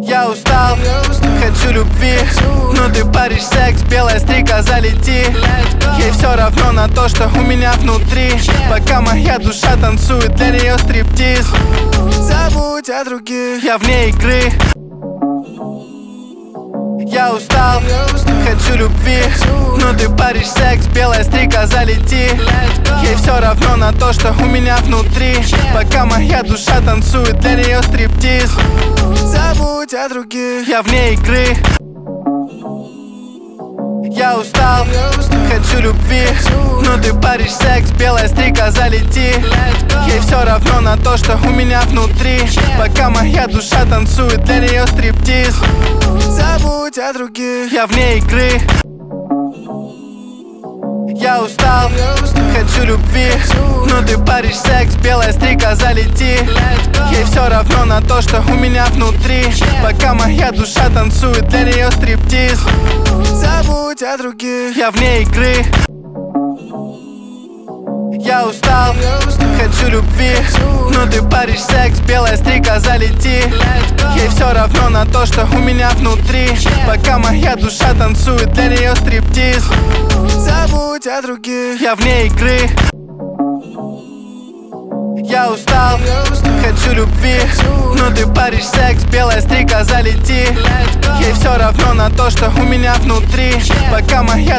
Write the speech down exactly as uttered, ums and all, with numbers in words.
Я устал, хочу любви, но ты паришь секс, белая стрекоза, лети. Ей все равно на то, что у меня внутри, пока моя душа танцует для нее стриптиз. Забудь о других, я вне игры. Я устал, хочу любви, но ты паришь секс, белая стрекоза, лети. Ей все равно на то, что у меня внутри, пока моя душа танцует для нее стриптиз. Забудь о других, я вне игры. Я устал, хочу любви, но ты паришь секс, белая стрекоза, лети. Ей все равно на то, что у меня внутри, пока моя душа танцует для нее стриптиз. Забудь о других, я вне игры. Я устал, хочу любви, но ты паришь секс, белая стрекоза, лети. Ей все равно на то, что у меня внутри, пока моя душа танцует для нее стриптиз. Забудь о других, я вне игры. Я устал, хочу любви, но ты паришь секс, белая стрекоза, лети. Ей все равно на то, что у меня внутри, пока моя душа танцует для нее стриптиз. Забудь о других, я вне игры. Я устал, хочу любви, но ты паришь секс, белая стрекоза, лети. Ей все равно на то, что у меня внутри, пока моя